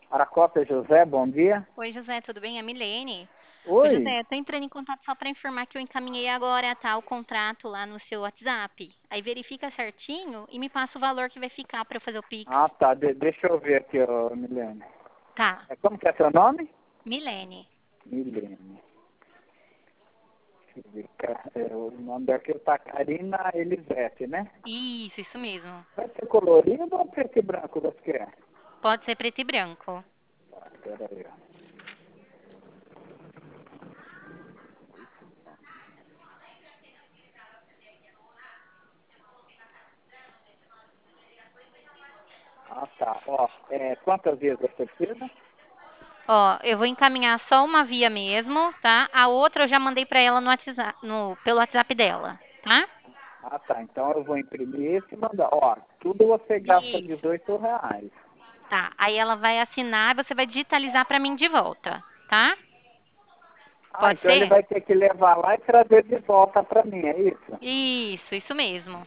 Aracota José, bom dia. Oi, José, tudo bem? É Milene. Ô, Oi. José, eu tô entrando em contato só para informar que eu encaminhei agora, tá, o contrato lá no seu WhatsApp. Aí verifica certinho e me passa o valor que vai ficar para eu fazer o Pix. Ah, tá. Deixa eu ver aqui, ô, Milene. Tá, Como que é seu nome? Milene. Milene. Deixa eu ver. O nome daquele tá Karina Elisete, né? Isso mesmo. Vai ser colorido ou preto e branco você quer? Pode ser preto e branco. Tá, peraí. Ah, tá. Ó, quantas vezes você precisa? Ó, eu vou encaminhar só uma via mesmo, tá? A outra eu já mandei para ela no WhatsApp, pelo WhatsApp dela, tá? Ah, tá. Então eu vou imprimir esse e mandar. Ó, tudo você gasta Isso. R$ 18. Tá, aí ela vai assinar e você vai digitalizar para mim de volta, tá? Ah, Pode então ele ser? vai ter que levar lá e trazer de volta para mim, é isso? Isso mesmo.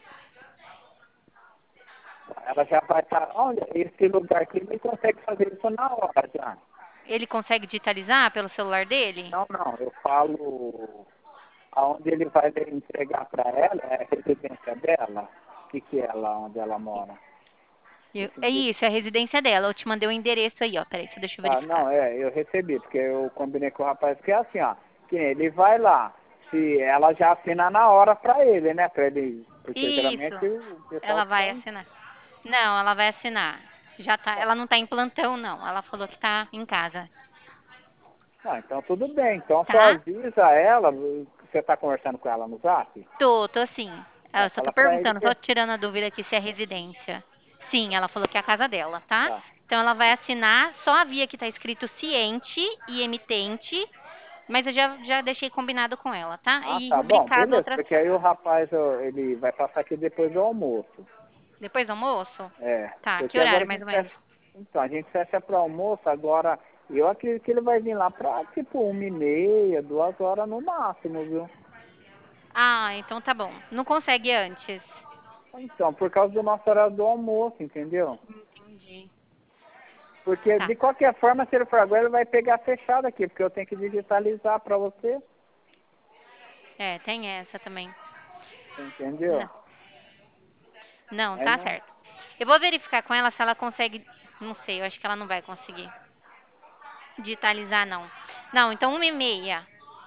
Ela já vai estar, olha, esse lugar aqui ele consegue fazer isso na hora já. Ele consegue digitalizar pelo celular dele? Não, não, eu falo aonde ele vai entregar para ela, é a residência dela, o que é lá onde ela mora. Esse É endereço. isso, é a residência dela. Eu te mandei o endereço aí, ó. Peraí, só deixa eu Tá, verificar. não, eu recebi, porque eu combinei com o rapaz que é assim, ó, que ele vai lá, se ela já assina na hora para ele, né, para ele, porque Isso. geralmente o pessoal Ela vai tem. assinar. Não, ela vai assinar. Já tá, ela não tá em plantão, não. Ela falou que tá em casa. Ah, então tudo bem, então só Tá? avisa ela, você está conversando com ela no zap? Tô sim. Eu só tô Fala para ele perguntando, que só tirando a dúvida aqui se é residência. Sim, ela falou que é a casa dela, tá? tá. Então ela vai assinar só a via que tá escrito ciente e emitente, mas eu já deixei combinado com ela, tá? Ah, E tá bom, rubricar as beleza, outras porque aí o rapaz, ele vai passar aqui depois do almoço. depois do almoço? É, Tá, que porque agora horário a mais gente ou fecha, menos? então, a gente fecha para almoço, agora eu acredito que ele vai vir lá para tipo 1h30, 2 horas no máximo, viu? Ah, então tá bom. Não consegue antes. Então, por causa do nosso horário do almoço, entendeu? Entendi. Porque Tá. de qualquer forma, se ele for agora, ele vai pegar fechado aqui, porque eu tenho que digitalizar para você, É, tem essa também. entendeu? Não, não, Aí tá não. certo. Eu vou verificar com ela se ela consegue. Não sei, eu acho que ela não vai conseguir digitalizar, não. Não, então 1h30.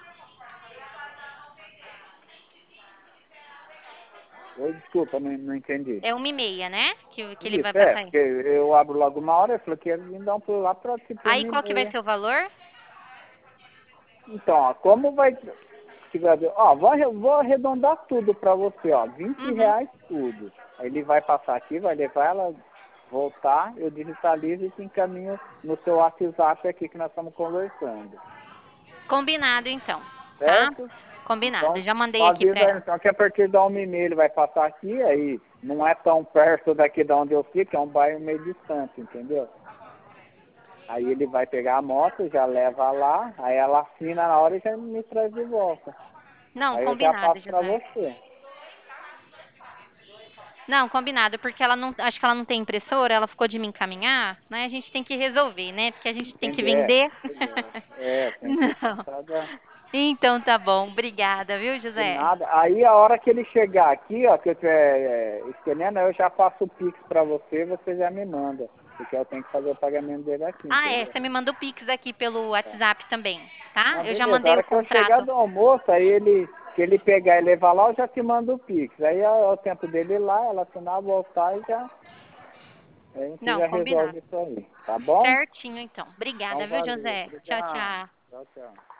Oi, desculpa, não entendi. É 1h30, né? Que ele vai Isso, passar aí. porque eu abro logo uma hora, eu falei que ia vir dar um pulo lá para tipo Aí uma e qual que vai meia. ser o valor? Então, ó, como vai. Ó, vou arredondar tudo para você, ó, vinte Uhum. reais tudo. Aí ele vai passar aqui, vai levar ela, voltar, eu digitalizo e te encaminho no seu WhatsApp aqui que nós estamos conversando. Combinado, então. Tá? Certo? Combinado. Então, Já mandei só aqui pra avisa aí, ela. então, que a partir da 1h30 ele vai passar aqui, aí não é tão perto daqui de onde eu fico, é um bairro meio distante, entendeu? Aí ele vai pegar a moto, já leva lá, aí ela assina na hora e já me traz de volta. Não, Aí eu já combinado, passo para José. você. Não, combinado, porque ela não, acho que ela não tem impressora, ela ficou de me encaminhar, né? A gente tem que resolver, né? Porque a gente tem que Entendi, é. vender. Pois é, tem que Não. passar Então tá bom, obrigada, viu, de José? nada. Aí a hora que ele chegar aqui, ó, que eu estiver escolhendo, eu já faço o Pix para você, você já me manda. Porque eu tenho que fazer o pagamento dele aqui, Ah, é, entendeu? você me manda o Pix aqui pelo Tá. WhatsApp também, tá? Não, Eu já beleza. A mandei hora o que eu chegar contrato. do almoço, aí que ele pegar e levar lá, eu já te mando o Pix. Aí é o tempo dele ir lá, ela assinar, voltar e já, a gente Não, já combinado. resolve isso aí. Tá bom? Certinho, então. Então Obrigada, viu, valeu. José? Tchau, Obrigado. tchau. Tchau, tchau.